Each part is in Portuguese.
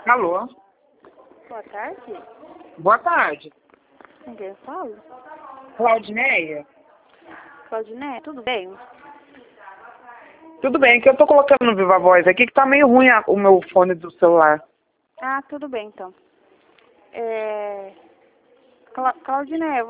Alô? Boa tarde. Boa tarde. Com quem eu falo? Claudineia? Claudiné, tudo bem? Tudo bem, que eu tô colocando no Viva Voz aqui, que tá meio ruim o meu fone do celular. Ah, tudo bem, então. Claudiné,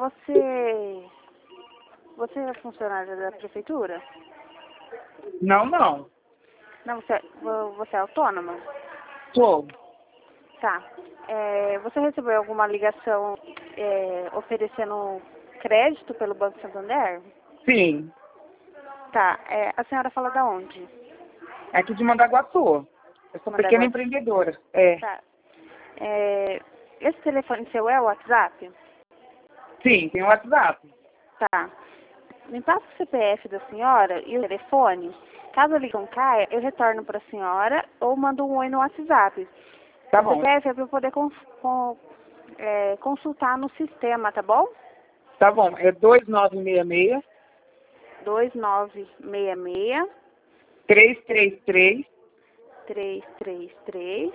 você é funcionária da prefeitura? Não, não. Não, você é autônoma? Tô. Tá. Você recebeu alguma ligação oferecendo crédito pelo Banco Santander? Sim. Tá. A senhora fala da onde? É aqui de Mandaguaçu. Eu sou pequena Mandaguaçu. empreendedora. É. Tá. Esse telefone seu é o WhatsApp? Sim, tem o WhatsApp. Tá. Me passa o CPF da senhora e o telefone. Caso a ligação caia, eu retorno para a senhora ou mando um oi no WhatsApp. Tá O bom. CPF é para eu poder consultar no sistema, tá bom? Tá bom. É 2966 2966 333 333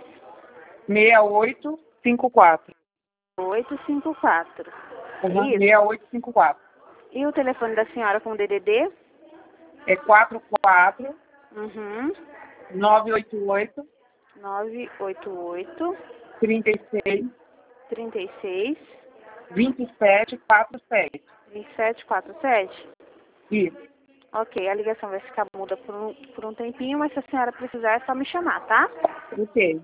6854. 854. É Uhum, isso? 6854. E o telefone da senhora com DDD? É 44 Uhum. 988 988 36 36 2747. 2747. Isso. Ok, a ligação vai ficar muda por um tempinho, mas se a senhora precisar é só me chamar, tá? Ok.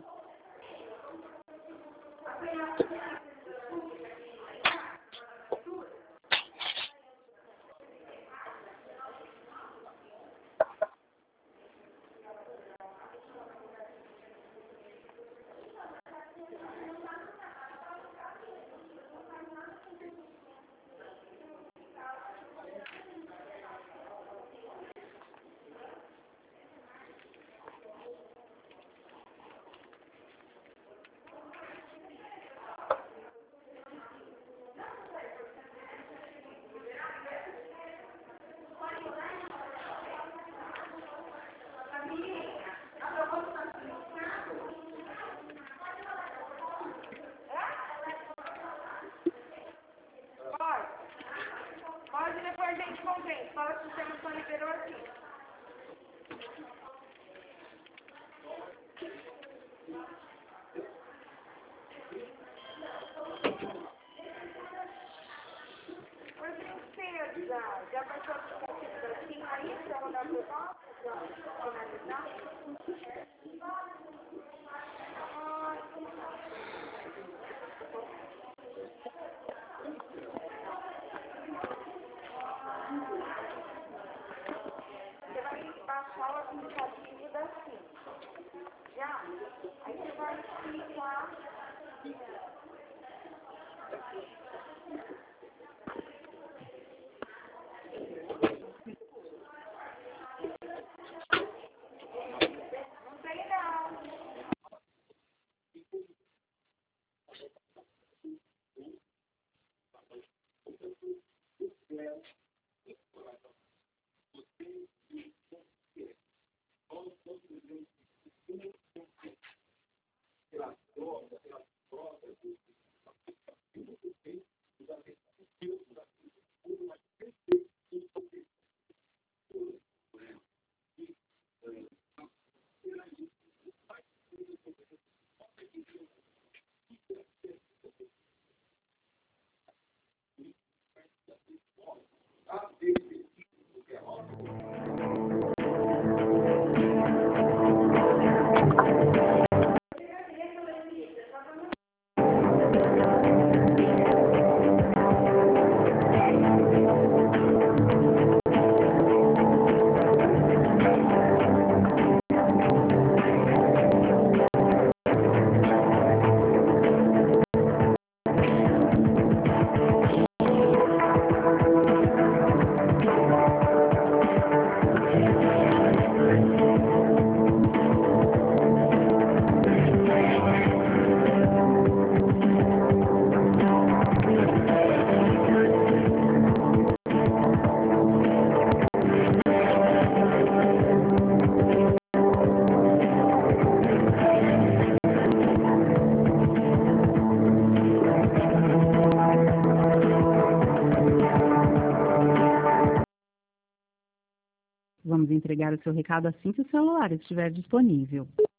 Pode depois a gente convence. Fala que o sistema só liberou aqui. Mas tem cedo já. Já baixou o aplicativo da TIM aí pra mandar pro nosso? Pra finalizar? Vamos entregar o seu recado assim que o celular estiver disponível.